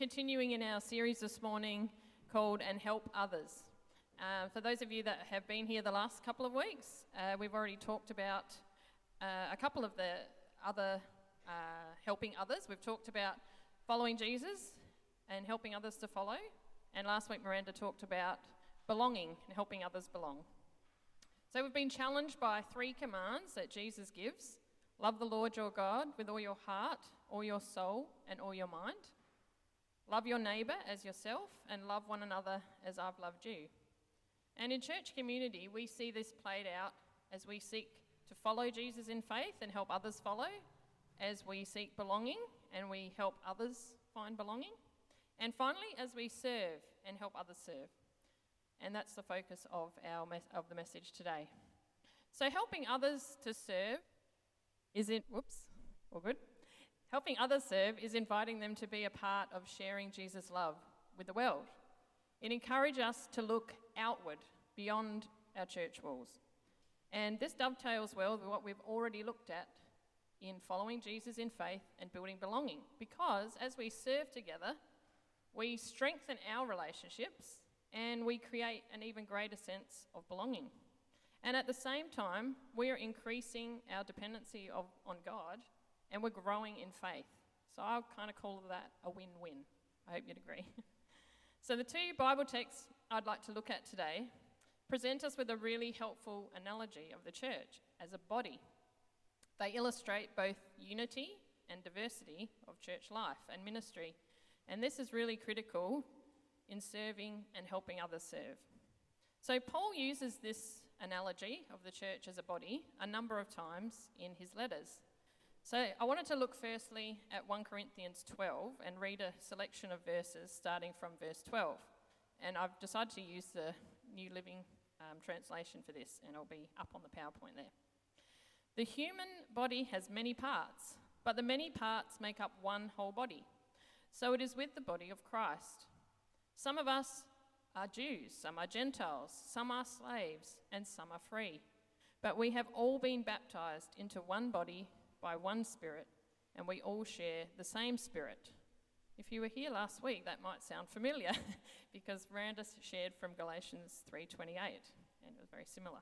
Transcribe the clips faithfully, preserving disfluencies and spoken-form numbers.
Continuing in our series this morning called And Help Others. Uh, for those of you that have been here the last couple of weeks, uh, we've already talked about uh, a couple of the other uh, helping others. We've talked about following Jesus and helping others to follow. And last week Miranda talked about belonging and helping others belong. So we've been challenged by three commands that Jesus gives. Love the Lord your God with all your heart, all your soul, and all your mind. Love your neighbour as yourself, and love one another as I've loved you. And in church community, we see this played out as we seek to follow Jesus in faith and help others follow, as we seek belonging and we help others find belonging, and finally, as we serve and help others serve. And that's the focus of our mes- of the message today. So helping others to serve is it, whoops, all good. Helping others serve is inviting them to be a part of sharing Jesus' love with the world. It encourages us to look outward beyond our church walls. And this dovetails well with what we've already looked at in following Jesus in faith and building belonging. Because as we serve together, we strengthen our relationships and we create an even greater sense of belonging. And at the same time, we're increasing our dependency of, on God, and we're growing in faith. So I'll kind of call that a win-win. I hope you'd agree. So the two Bible texts I'd like to look at today present us with a really helpful analogy of the church as a body. They illustrate both unity and diversity of church life and ministry. And this is really critical in serving and helping others serve. So Paul uses this analogy of the church as a body a number of times in his letters. So I wanted to look firstly at First Corinthians twelve and read a selection of verses starting from verse twelve. And I've decided to use the New Living um, Translation for this, and I'll be up on the PowerPoint there. The human body has many parts, but the many parts make up one whole body. So it is with the body of Christ. Some of us are Jews, some are Gentiles, some are slaves, and some are free. But we have all been baptized into one body by one Spirit, and we all share the same Spirit. If you were here last week, that might sound familiar because Miranda shared from Galatians three twenty-eight, and it was very similar.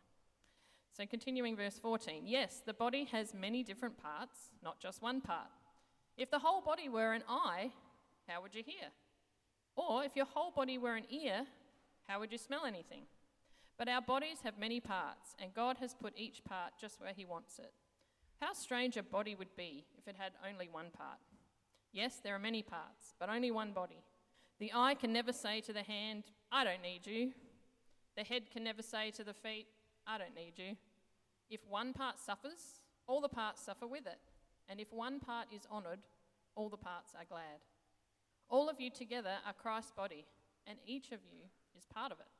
So continuing verse fourteen, yes, the body has many different parts, not just one part. If the whole body were an eye, how would you hear? Or if your whole body were an ear, how would you smell anything? But our bodies have many parts, and God has put each part just where he wants it. How strange a body would be if it had only one part. Yes, there are many parts, but only one body. The eye can never say to the hand, I don't need you. The head can never say to the feet, I don't need you. If one part suffers, all the parts suffer with it. And if one part is honoured, all the parts are glad. All of you together are Christ's body, and each of you is part of it.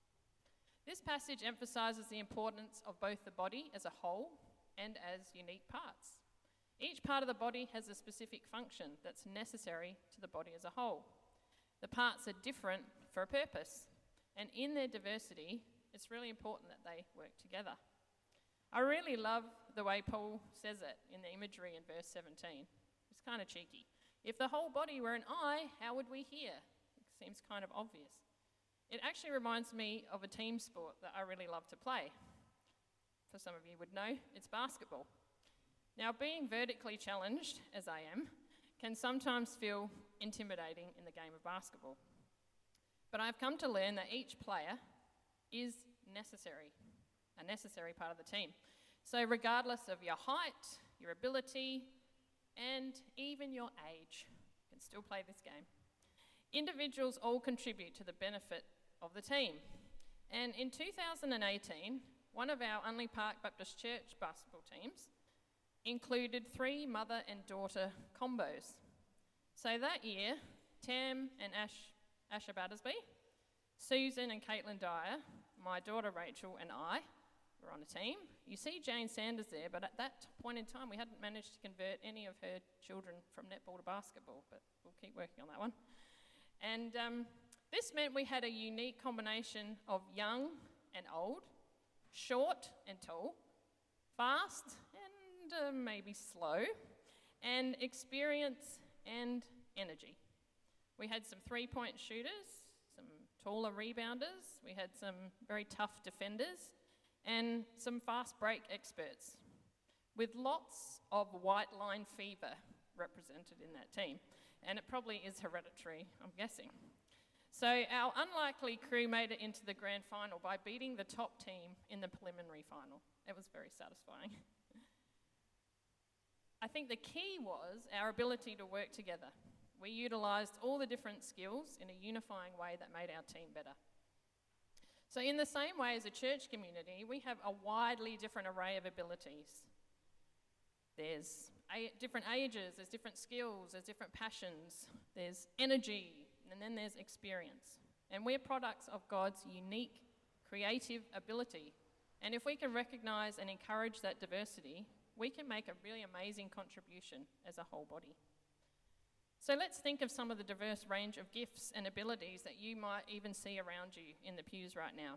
This passage emphasises the importance of both the body as a whole and as unique parts. Each part of the body has a specific function that's necessary to the body as a whole. The parts are different for a purpose, and in their diversity, it's really important that they work together. I really love the way Paul says it in the imagery in verse seventeen. It's kind of cheeky. If the whole body were an eye, how would we hear? It seems kind of obvious. It actually reminds me of a team sport that I really love to play. For some of you would know, it's basketball. Now, being vertically challenged, as I am, can sometimes feel intimidating in the game of basketball. But I've come to learn that each player is necessary, a necessary part of the team. So regardless of your height, your ability, and even your age, you can still play this game. Individuals all contribute to the benefit of the team. And in two thousand eighteen, one of our Unley Park Baptist Church basketball teams included three mother and daughter combos. So that year, Tam and Ash, Asha Battersby, Susan and Caitlin Dyer, my daughter Rachel and I were on a team. You see Jane Sanders there, but at that point in time we hadn't managed to convert any of her children from netball to basketball, but we'll keep working on that one. And um, this meant we had a unique combination of young and old, short and tall, fast and uh, maybe slow, and experience and energy. We had some three-point shooters, some taller rebounders, we had some very tough defenders, and some fast break experts, with lots of white line fever represented in that team. And it probably is hereditary, I'm guessing. So our unlikely crew made it into the grand final by beating the top team in the preliminary final. It was very satisfying. I think the key was our ability to work together. We utilised all the different skills in a unifying way that made our team better. So in the same way as a church community, we have a widely different array of abilities. There's a- different ages, there's different skills, there's different passions, there's energy, and then there's experience. And we're products of God's unique creative ability. And if we can recognise and encourage that diversity, we can make a really amazing contribution as a whole body. So let's think of some of the diverse range of gifts and abilities that you might even see around you in the pews right now.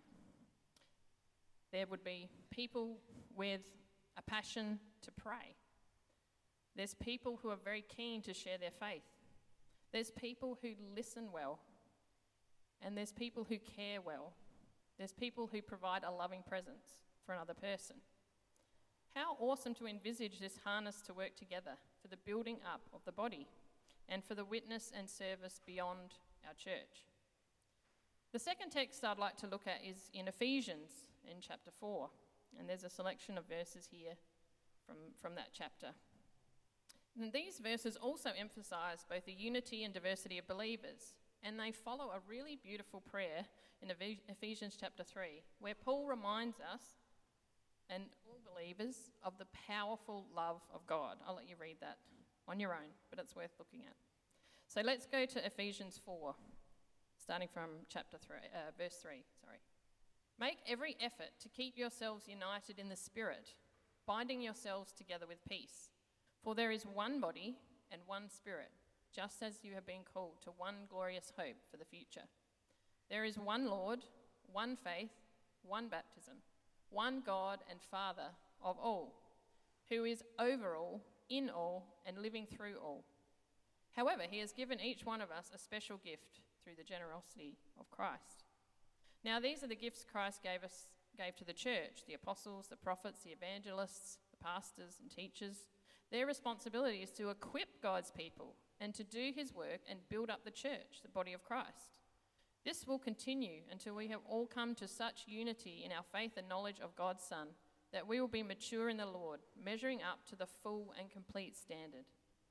There would be people with a passion to pray. There's people who are very keen to share their faith. There's people who listen well. And there's people who care well. There's people who provide a loving presence for another person. How awesome to envisage this harness to work together for the building up of the body and for the witness and service beyond our church. The second text I'd like to look at is in Ephesians in chapter four. And there's a selection of verses here from, from that chapter. And these verses also emphasize both the unity and diversity of believers. And they follow a really beautiful prayer in Ephesians chapter three, where Paul reminds us, and all believers, of the powerful love of God. I'll let you read that on your own, but it's worth looking at. So let's go to Ephesians four, starting from chapter three, uh, verse three. Sorry. Make every effort to keep yourselves united in the Spirit, binding yourselves together with peace. For there is one body and one Spirit, just as you have been called to one glorious hope for the future. There is one Lord, one faith, one baptism, one God and Father of all, who is over all, in all, and living through all. However, he has given each one of us a special gift through the generosity of Christ. Now these are the gifts Christ gave us, gave to the church: the apostles, the prophets, the evangelists, the pastors and teachers. Their responsibility is to equip God's people and to do his work and build up the church, the body of Christ. This will continue until we have all come to such unity in our faith and knowledge of God's Son that we will be mature in the Lord, measuring up to the full and complete standard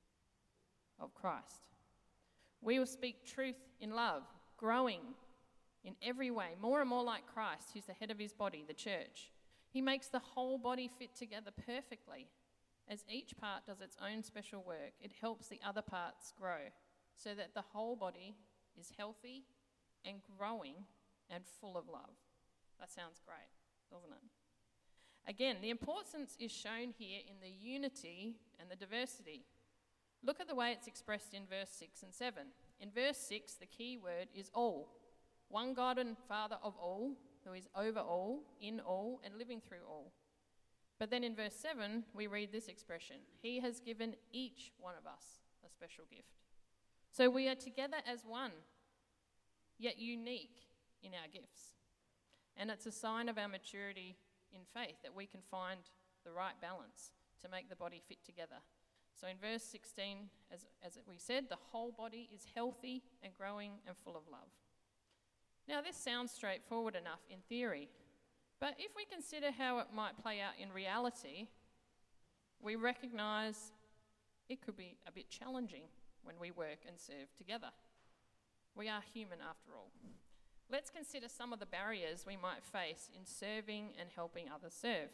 of Christ. We will speak truth in love, growing in every way, more and more like Christ, who's the head of his body, the church. He makes the whole body fit together perfectly. As each part does its own special work, it helps the other parts grow so that the whole body is healthy and growing and full of love. That sounds great, doesn't it? Again, the importance is shown here in the unity and the diversity. Look at the way it's expressed in verse six and seven. In verse six, the key word is all. One God and Father of all, who is over all, in all, and living through all. But then in verse seven, we read this expression: he has given each one of us a special gift. So we are together as one, yet unique in our gifts. And it's a sign of our maturity in faith that we can find the right balance to make the body fit together. So in verse sixteen, as, as we said, the whole body is healthy and growing and full of love. Now this sounds straightforward enough in theory, but if we consider how it might play out in reality, we recognise it could be a bit challenging when we work and serve together. We are human after all. Let's consider some of the barriers we might face in serving and helping others serve.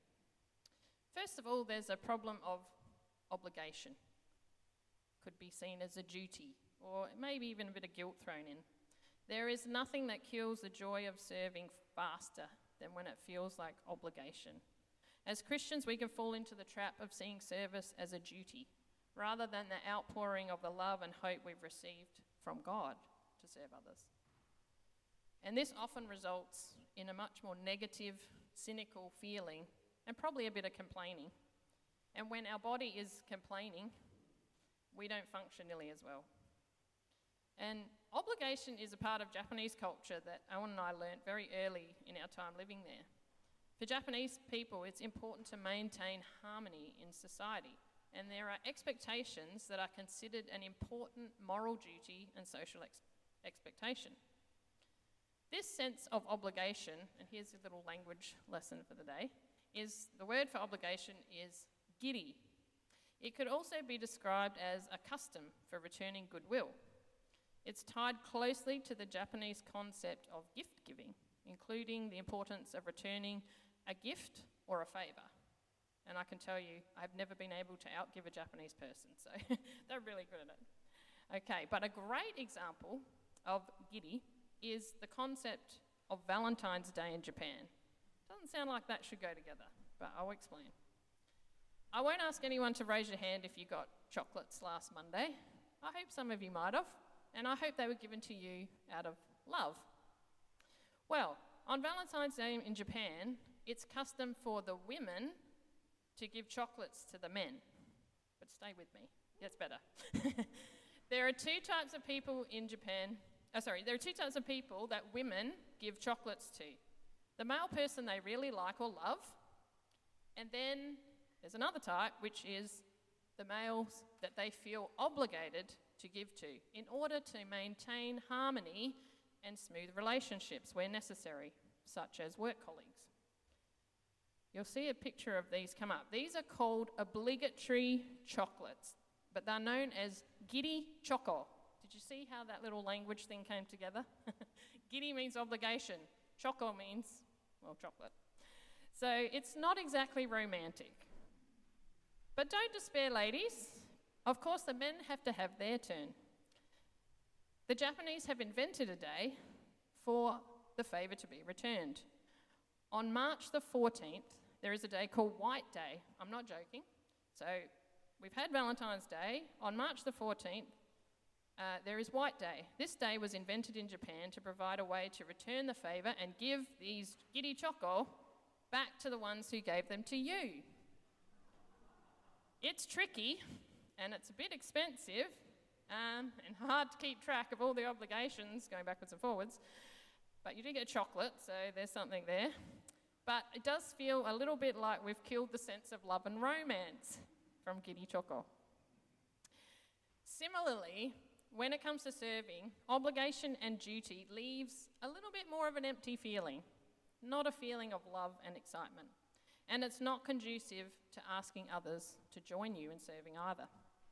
First of all, there's a problem of obligation. Could be seen as a duty, or maybe even a bit of guilt thrown in. There is nothing that kills the joy of serving faster than when it feels like obligation. As Christians, we can fall into the trap of seeing service as a duty, rather than the outpouring of the love and hope we've received from God to serve others. And this often results in a much more negative, cynical feeling, and probably a bit of complaining. And when our body is complaining, we don't function nearly as well. And obligation is a part of Japanese culture that Owen and I learnt very early in our time living there. For Japanese people, it's important to maintain harmony in society, and there are expectations that are considered an important moral duty and social ex- expectation. This sense of obligation, and here's a little language lesson for the day, is the word for obligation is giri. It could also be described as a custom for returning goodwill. It's tied closely to the Japanese concept of gift giving, including the importance of returning a gift or a favour. And I can tell you, I've never been able to outgive a Japanese person, so they're really good at it. Okay, but a great example of giri is the concept of Valentine's Day in Japan. Doesn't sound like that should go together, but I'll explain. I won't ask anyone to raise your hand if you got chocolates last Monday. I hope some of you might have, and I hope they were given to you out of love. Well, on Valentine's Day in Japan, it's custom for the women to give chocolates to the men. But stay with me, gets better. There are two types of people in Japan, oh sorry, there are two types of people that women give chocolates to. The male person they really like or love, and then there's another type, which is the males that they feel obligated to give to in order to maintain harmony and smooth relationships where necessary, such as work colleagues. You'll see a picture of these come up. These are called obligatory chocolates, but they're known as giri choco. Did you see how that little language thing came together? Giri means obligation. Choco means, well, chocolate. So it's not exactly romantic. But don't despair, ladies. Of course, the men have to have their turn. The Japanese have invented a day for the favour to be returned. On March the fourteenth, there is a day called White Day. I'm not joking. So we've had Valentine's Day. On March the fourteenth, uh, there is White Day. This day was invented in Japan to provide a way to return the favour and give these giri choco back to the ones who gave them to you. It's tricky, and it's a bit expensive, um, and hard to keep track of all the obligations going backwards and forwards. But you do get chocolate, so there's something there. But it does feel a little bit like we've killed the sense of love and romance from giri choco. Similarly, when it comes to serving, obligation and duty leaves a little bit more of an empty feeling, not a feeling of love and excitement. And it's not conducive to asking others to join you in serving either.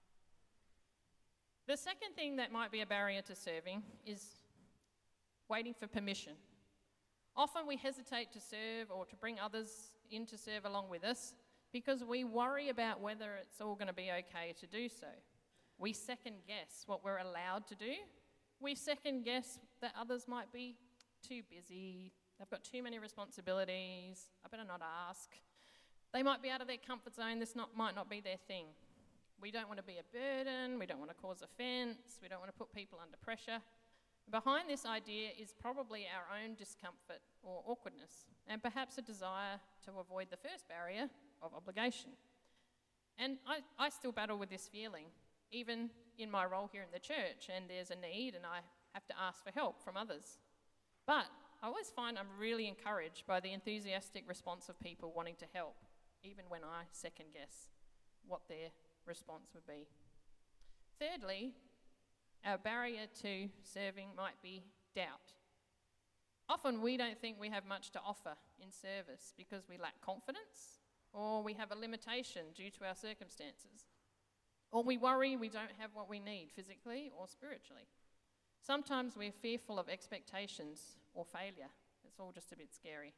The second thing that might be a barrier to serving is waiting for permission. Often we hesitate to serve or to bring others in to serve along with us because we worry about whether it's all going to be okay to do so. We second guess what we're allowed to do. We second guess that others might be too busy, they've got too many responsibilities, I better not ask. They might be out of their comfort zone, this not, might not be their thing. We don't want to be a burden, we don't want to cause offence, we don't want to put people under pressure. Behind this idea is probably our own discomfort or awkwardness, and perhaps a desire to avoid the first barrier of obligation. And I, I still battle with this feeling, even in my role here in the church, and there's a need and I have to ask for help from others. But I always find I'm really encouraged by the enthusiastic response of people wanting to help, even when I second guess what their response would be. Thirdly, our barrier to serving might be doubt. Often we don't think we have much to offer in service because we lack confidence, or we have a limitation due to our circumstances, or we worry we don't have what we need physically or spiritually. Sometimes we're fearful of expectations or failure. It's all just a bit scary.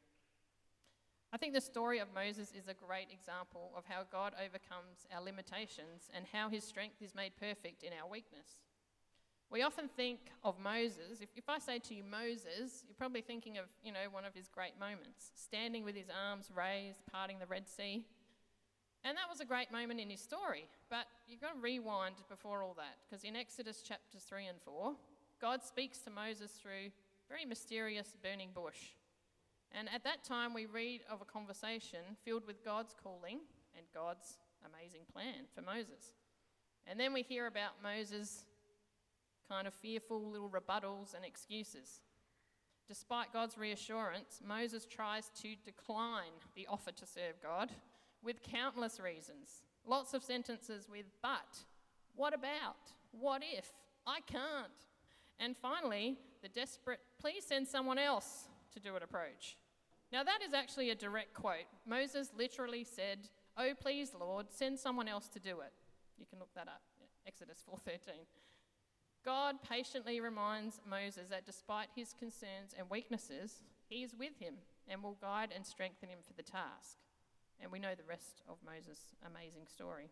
I think the story of Moses is a great example of how God overcomes our limitations and how his strength is made perfect in our weakness. We often think of Moses, if, if I say to you Moses, you're probably thinking of, you know, one of his great moments, standing with his arms raised, parting the Red Sea. And that was a great moment in his story, but you've got to rewind before all that, because in Exodus chapters three and four, God speaks to Moses through a very mysterious burning bush. And at that time, we read of a conversation filled with God's calling and God's amazing plan for Moses. And then we hear about Moses kind of fearful little rebuttals and excuses. Despite God's reassurance, Moses tries to decline the offer to serve God with countless reasons. Lots of sentences with but, what about, what if, I can't. And finally, the desperate, please send someone else to do it approach. Now that is actually a direct quote. Moses literally said, oh please Lord, send someone else to do it. You can look that up, Exodus four thirteen. God patiently reminds Moses that despite his concerns and weaknesses, he is with him and will guide and strengthen him for the task. And we know the rest of Moses' amazing story.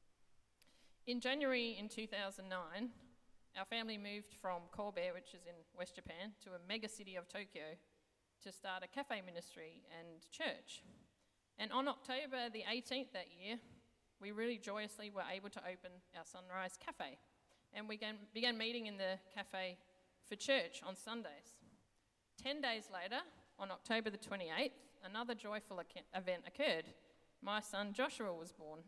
In January in two thousand nine, our family moved from Kobe, which is in West Japan, to a mega city of Tokyo to start a cafe ministry and church. And on October the eighteenth that year, we really joyously were able to open our Sunrise Cafe. And we began, began meeting in the cafe for church on Sundays. Ten days later, on October the twenty-eighth, another joyful event occurred. My son Joshua was born.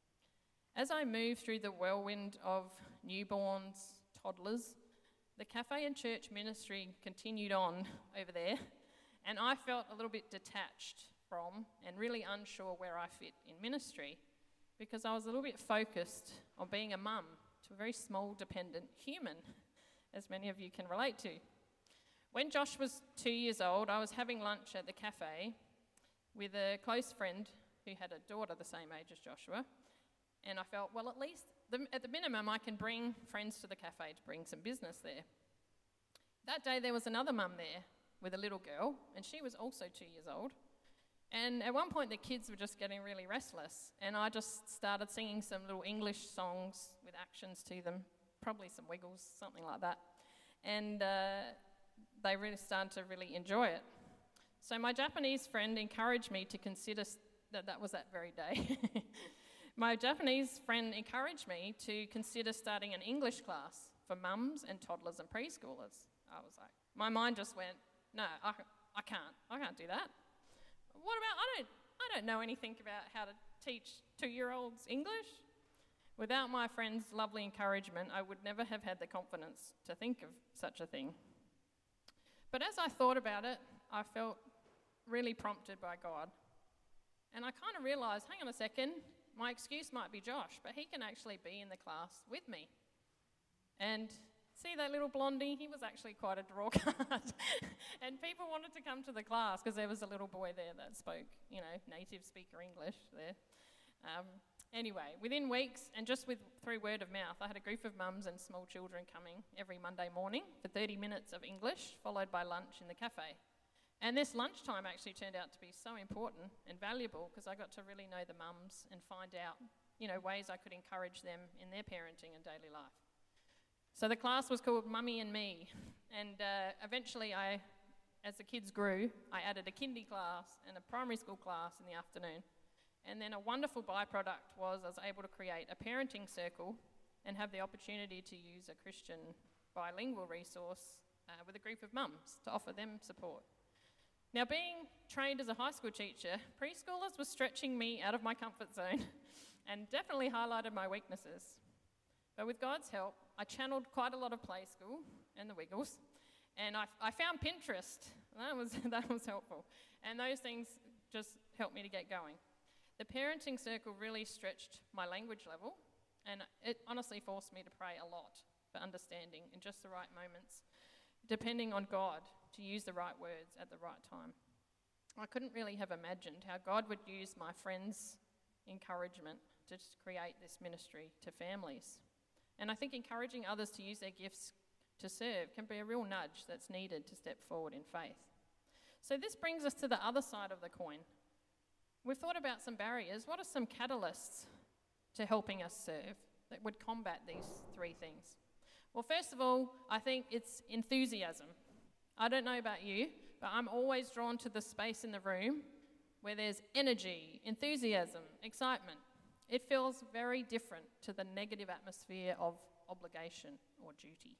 As I moved through the whirlwind of newborns, toddlers, the cafe and church ministry continued on over there, and I felt a little bit detached from and really unsure where I fit in ministry because I was a little bit focused on being a mum to a very small, dependent human, as many of you can relate to. When Josh was two years old, I was having lunch at the cafe with a close friend who had a daughter the same age as Joshua, and I felt, well, at least, the, at the minimum, I can bring friends to the cafe to bring some business there. That day, there was another mum there with a little girl, and she was also two years old. And at one point, the kids were just getting really restless, and I just started singing some little English songs with actions to them, probably some wiggles, something like that. And uh, they really started to really enjoy it. So my Japanese friend encouraged me to consider, that that was that very day. My Japanese friend encouraged me to consider starting an English class for mums and toddlers and preschoolers. I was like, my mind just went, no, I, I can't, I can't do that. What about, I don't, I don't know anything about how to teach two-year-olds English. Without my friend's lovely encouragement, I would never have had the confidence to think of such a thing. But as I thought about it, I felt really prompted by God. And I kind of realised, hang on a second, my excuse might be Josh, but he can actually be in the class with me. And see that little blondie? He was actually quite a draw card. And people wanted to come to the class because there was a little boy there that spoke, you know, native speaker English there. Um, anyway, within weeks, and just with through word of mouth, I had a group of mums and small children coming every Monday morning for thirty minutes of English, followed by lunch in the cafe. And this lunchtime actually turned out to be so important and valuable because I got to really know the mums and find out, you know, ways I could encourage them in their parenting and daily life. So the class was called Mummy and Me, and uh, eventually I, as the kids grew, I added a kindy class and a primary school class in the afternoon. And then a wonderful byproduct was I was able to create a parenting circle and have the opportunity to use a Christian bilingual resource uh, with a group of mums to offer them support. Now, being trained as a high school teacher, preschoolers were stretching me out of my comfort zone and definitely highlighted my weaknesses. But with God's help, I channeled quite a lot of play school and the Wiggles, and I, I found Pinterest. That was, that was helpful. And those things just helped me to get going. The parenting circle really stretched my language level, and it honestly forced me to pray a lot for understanding in just the right moments, depending on God to use the right words at the right time. I couldn't really have imagined how God would use my friends' encouragement to create this ministry to families. And I think encouraging others to use their gifts to serve can be a real nudge that's needed to step forward in faith. So this brings us to the other side of the coin. We've thought about some barriers. What are some catalysts to helping us serve that would combat these three things? Well, first of all, I think it's enthusiasm. I don't know about you, but I'm always drawn to the space in the room where there's energy, enthusiasm, excitement. It feels very different to the negative atmosphere of obligation or duty.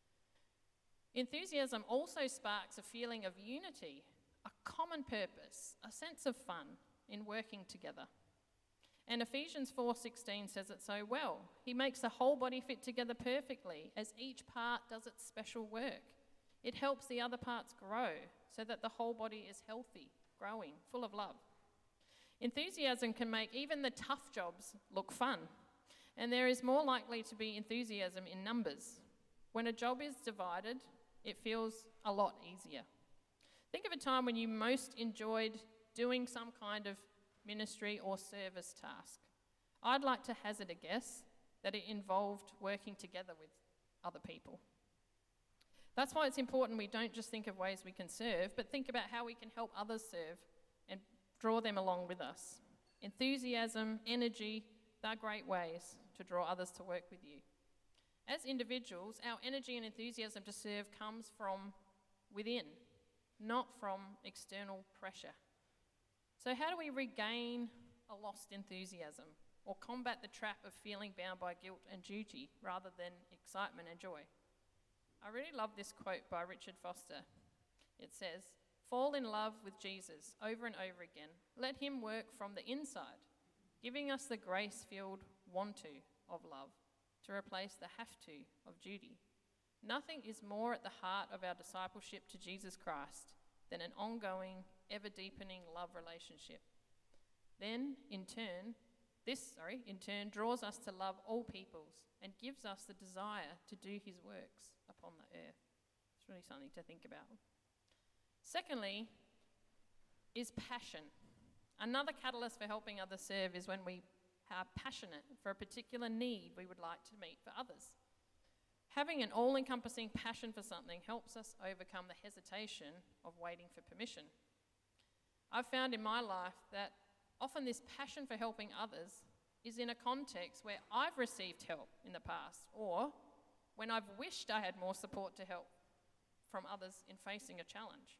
Enthusiasm also sparks a feeling of unity, a common purpose, a sense of fun in working together. And Ephesians four sixteen says it so well. He makes the whole body fit together perfectly as each part does its special work. It helps the other parts grow so that the whole body is healthy, growing, full of love. Enthusiasm can make even the tough jobs look fun. And there is more likely to be enthusiasm in numbers. When a job is divided, it feels a lot easier. Think of a time when you most enjoyed doing some kind of ministry or service task. I'd like to hazard a guess that it involved working together with other people. That's why it's important we don't just think of ways we can serve, but think about how we can help others serve and draw them along with us. Enthusiasm, energy, they're great ways to draw others to work with you. As individuals, our energy and enthusiasm to serve comes from within, not from external pressure. So how do we regain a lost enthusiasm or combat the trap of feeling bound by guilt and duty rather than excitement and joy? I really love this quote by Richard Foster. It says, "Fall in love with Jesus over and over again. Let him work from the inside, giving us the grace-filled want-to of love to replace the have-to of duty. Nothing is more at the heart of our discipleship to Jesus Christ than an ongoing, ever-deepening love relationship. Then, in turn, this, sorry, in turn draws us to love all peoples and gives us the desire to do his works upon the earth." It's really something to think about. Secondly, is passion. Another catalyst for helping others serve is when we are passionate for a particular need we would like to meet for others. Having an all-encompassing passion for something helps us overcome the hesitation of waiting for permission. I've found in my life that often this passion for helping others is in a context where I've received help in the past, or when I've wished I had more support to help from others in facing a challenge.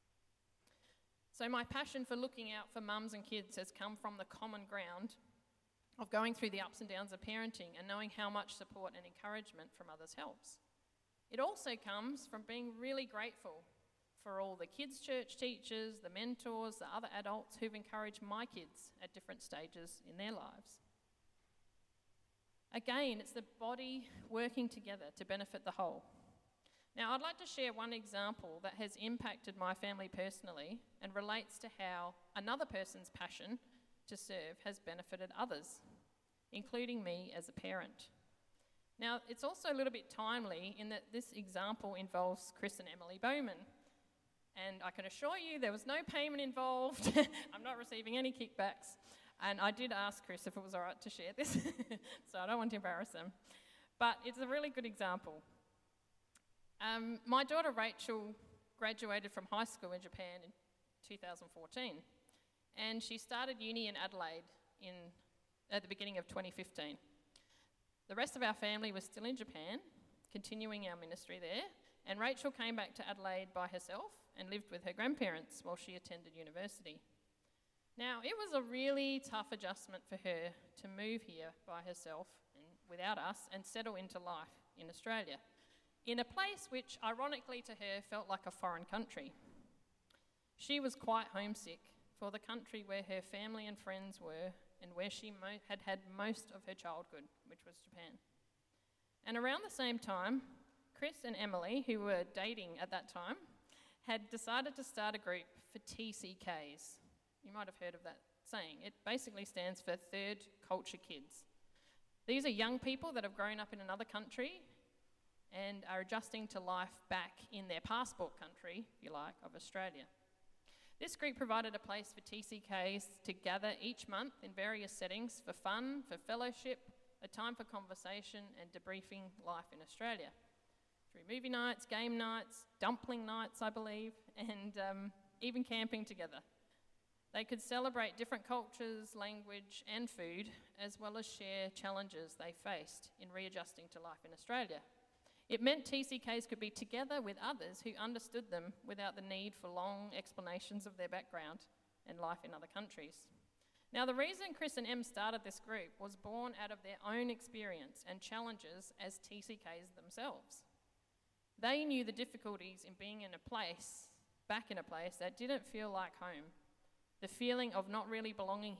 So my passion for looking out for mums and kids has come from the common ground of going through the ups and downs of parenting and knowing how much support and encouragement from others helps. It also comes from being really grateful for all the kids' church teachers, the mentors, the other adults who've encouraged my kids at different stages in their lives. Again, it's the body working together to benefit the whole. Now, I'd like to share one example that has impacted my family personally and relates to how another person's passion to serve has benefited others, including me as a parent. Now, it's also a little bit timely in that this example involves Chris and Emily Bowman. And I can assure you there was no payment involved. I'm not receiving any kickbacks. And I did ask Chris if it was all right to share this, so I don't want to embarrass them. But it's a really good example. Um, my daughter Rachel graduated from high school in Japan in two thousand fourteen. And she started uni in Adelaide in, at the beginning of twenty fifteen. The rest of our family was still in Japan, continuing our ministry there, and Rachel came back to Adelaide by herself and lived with her grandparents while she attended university. Now, it was a really tough adjustment for her to move here by herself and without us and settle into life in Australia, in a place which, ironically to her, felt like a foreign country. She was quite homesick for the country where her family and friends were and where she mo- had had most of her childhood, which was Japan. And around the same time, Chris and Emily, who were dating at that time, had decided to start a group for T C Ks. You might have heard of that saying. It basically stands for Third Culture Kids. These are young people that have grown up in another country and are adjusting to life back in their passport country, if you like, of Australia. This group provided a place for T C Ks to gather each month in various settings for fun, for fellowship, a time for conversation and debriefing life in Australia. Through movie nights, game nights, dumpling nights, I believe, and um, even camping together. They could celebrate different cultures, language and food, as well as share challenges they faced in readjusting to life in Australia. It meant T C Ks could be together with others who understood them without the need for long explanations of their background and life in other countries. Now, the reason Chris and Em started this group was born out of their own experience and challenges as T C Ks themselves. They knew the difficulties in being in a place, back in a place that didn't feel like home. The feeling of not really belonging here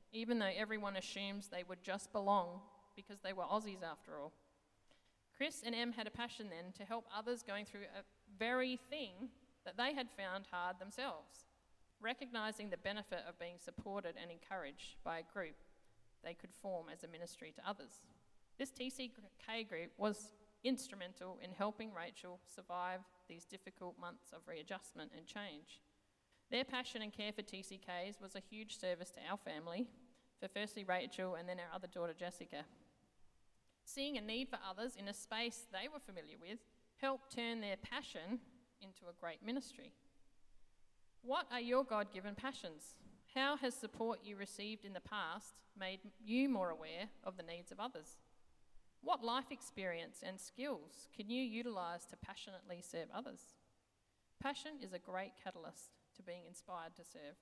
even though everyone assumes they would just belong because they were Aussies after all. Chris and Em had a passion then to help others going through a very thing that they had found hard themselves, recognising the benefit of being supported and encouraged by a group they could form as a ministry to others. This T C K group was instrumental in helping Rachel survive these difficult months of readjustment and change. Their passion and care for T C Ks was a huge service to our family, for firstly Rachel and then our other daughter Jessica. Seeing a need for others in a space they were familiar with helped turn their passion into a great ministry. What are your God-given passions? How has support you received in the past made you more aware of the needs of others? What life experience and skills can you utilise to passionately serve others? Passion is a great catalyst to being inspired to serve.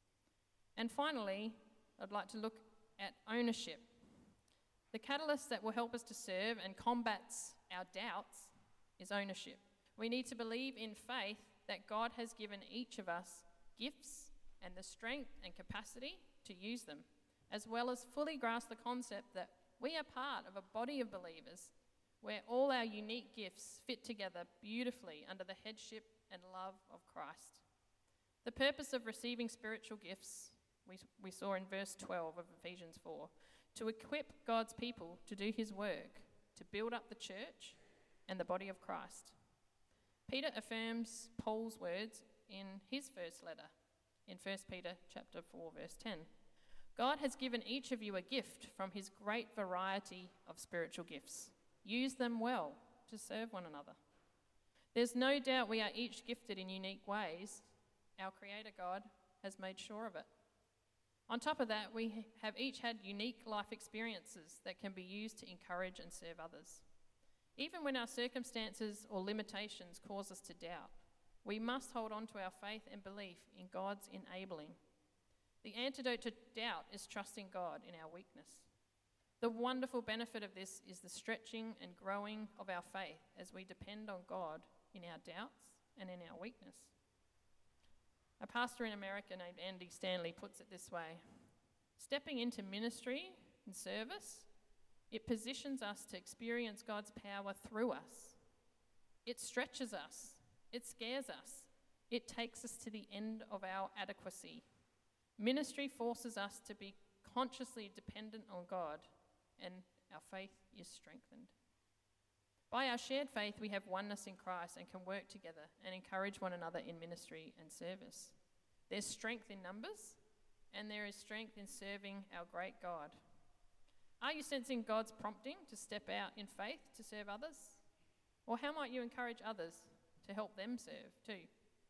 And finally, I'd like to look at ownership. The catalyst that will help us to serve and combats our doubts is ownership. We need to believe in faith that God has given each of us gifts and the strength and capacity to use them, as well as fully grasp the concept that we are part of a body of believers where all our unique gifts fit together beautifully under the headship and love of Christ. The purpose of receiving spiritual gifts, we, we saw in verse twelve of Ephesians four, to equip God's people to do his work, to build up the church and the body of Christ. Peter affirms Paul's words in his first letter, in First Peter chapter four, verse ten. God has given each of you a gift from his great variety of spiritual gifts. Use them well to serve one another. There's no doubt we are each gifted in unique ways. Our Creator God has made sure of it. On top of that, we have each had unique life experiences that can be used to encourage and serve others. Even when our circumstances or limitations cause us to doubt, we must hold on to our faith and belief in God's enabling. The antidote to doubt is trusting God in our weakness. The wonderful benefit of this is the stretching and growing of our faith as we depend on God in our doubts and in our weakness. A pastor in America named Andy Stanley puts it this way: stepping into ministry and service, it positions us to experience God's power through us. It stretches us. It scares us. It takes us to the end of our adequacy. Ministry forces us to be consciously dependent on God, and our faith is strengthened. By our shared faith, we have oneness in Christ and can work together and encourage one another in ministry and service. There's strength in numbers, and there is strength in serving our great God. Are you sensing God's prompting to step out in faith to serve others? Or how might you encourage others to help them serve too?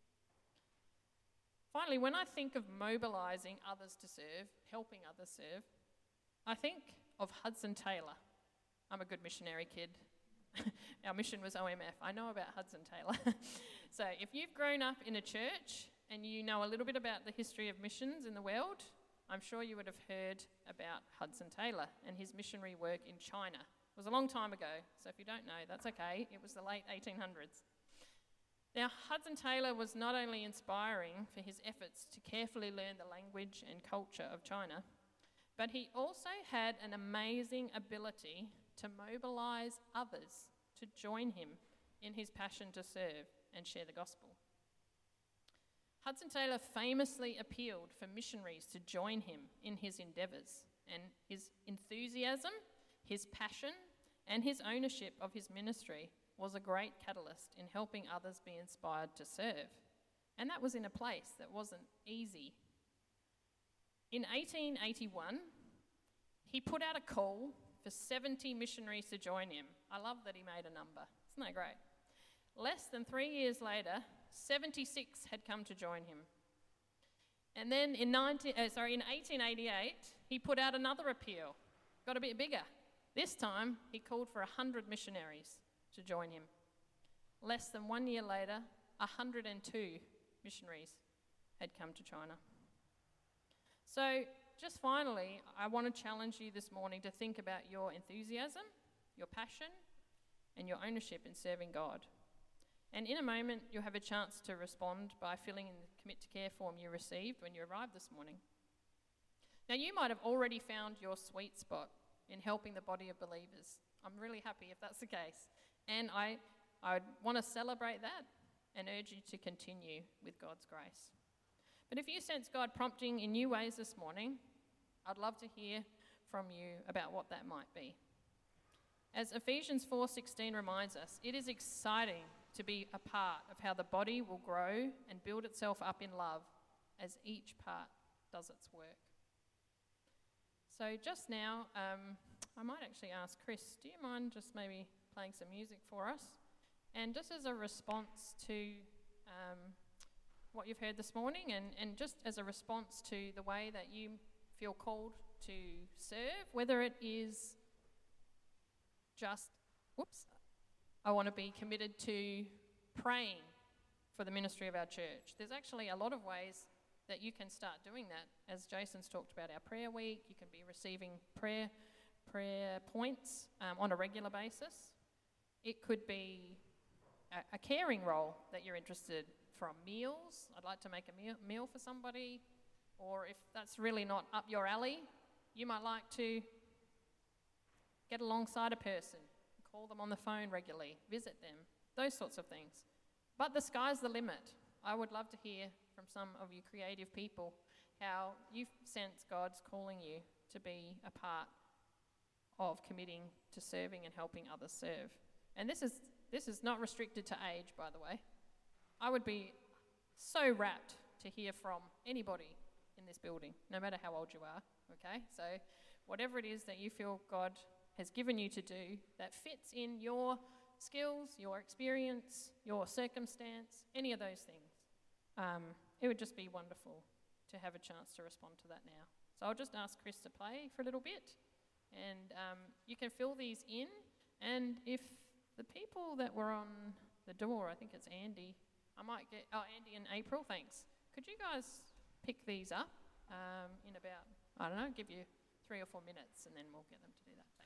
Finally, when I think of mobilising others to serve, helping others serve, I think of Hudson Taylor. I'm a good missionary kid. Our mission was O M F. I know about Hudson Taylor. So if you've grown up in a church and you know a little bit about the history of missions in the world, I'm sure you would have heard about Hudson Taylor and his missionary work in China. It was a long time ago, so if you don't know, that's okay. It was the late eighteen hundreds. Now, Hudson Taylor was not only inspiring for his efforts to carefully learn the language and culture of China, but he also had an amazing ability to mobilise others to join him in his passion to serve and share the gospel. Hudson Taylor famously appealed for missionaries to join him in his endeavours, and his enthusiasm, his passion, and his ownership of his ministry was a great catalyst in helping others be inspired to serve. And that was in a place that wasn't easy. In eighteen eighty-one, he put out a call for seventy missionaries to join him. I love that he made a number. Isn't that great? Less than three years later, seventy-six had come to join him. And then in, nineteen, uh, sorry, in eighteen eighty-eight, he put out another appeal, got a bit bigger. This time, he called for one hundred missionaries to join him. Less than one year later, one hundred two missionaries had come to China. So, just finally, I want to challenge you this morning to think about your enthusiasm, your passion, and your ownership in serving God. And in a moment, you'll have a chance to respond by filling in the Commit to Care form you received when you arrived this morning. Now, you might have already found your sweet spot in helping the body of believers. I'm really happy if that's the case. And I, I want to celebrate that and urge you to continue with God's grace. But if you sense God prompting in new ways this morning, I'd love to hear from you about what that might be. As Ephesians four sixteen reminds us, it is exciting to be a part of how the body will grow and build itself up in love as each part does its work. So just now, um, I might actually ask Chris, do you mind just maybe playing some music for us? And just as a response to um, what you've heard this morning, and, and just as a response to the way that you feel called to serve, whether it is just, whoops, I want to be committed to praying for the ministry of our church. There's actually a lot of ways that you can start doing that. As Jason's talked about our prayer week, you can be receiving prayer prayer points um, on a regular basis. It could be a, a caring role that you're interested from meals. I'd like to make a meal, meal for somebody. Or if that's really not up your alley, you might like to get alongside a person, call them on the phone regularly, visit them, those sorts of things. But the sky's the limit. I would love to hear from some of you creative people how you sense God's calling you to be a part of committing to serving and helping others serve. And this is this is not restricted to age, by the way. I would be so rapt to hear from anybody in this building, no matter how old you are, okay? So whatever it is that you feel God has given you to do that fits in your skills, your experience, your circumstance, any of those things, um, it would just be wonderful to have a chance to respond to that now. So I'll just ask Chris to play for a little bit, and um, you can fill these in. And if the people that were on the door, I think it's Andy, I might get, oh, Andy and April, thanks. Could you guys pick these up um, in about, I don't know, give you three or four minutes, and then we'll get them to do that.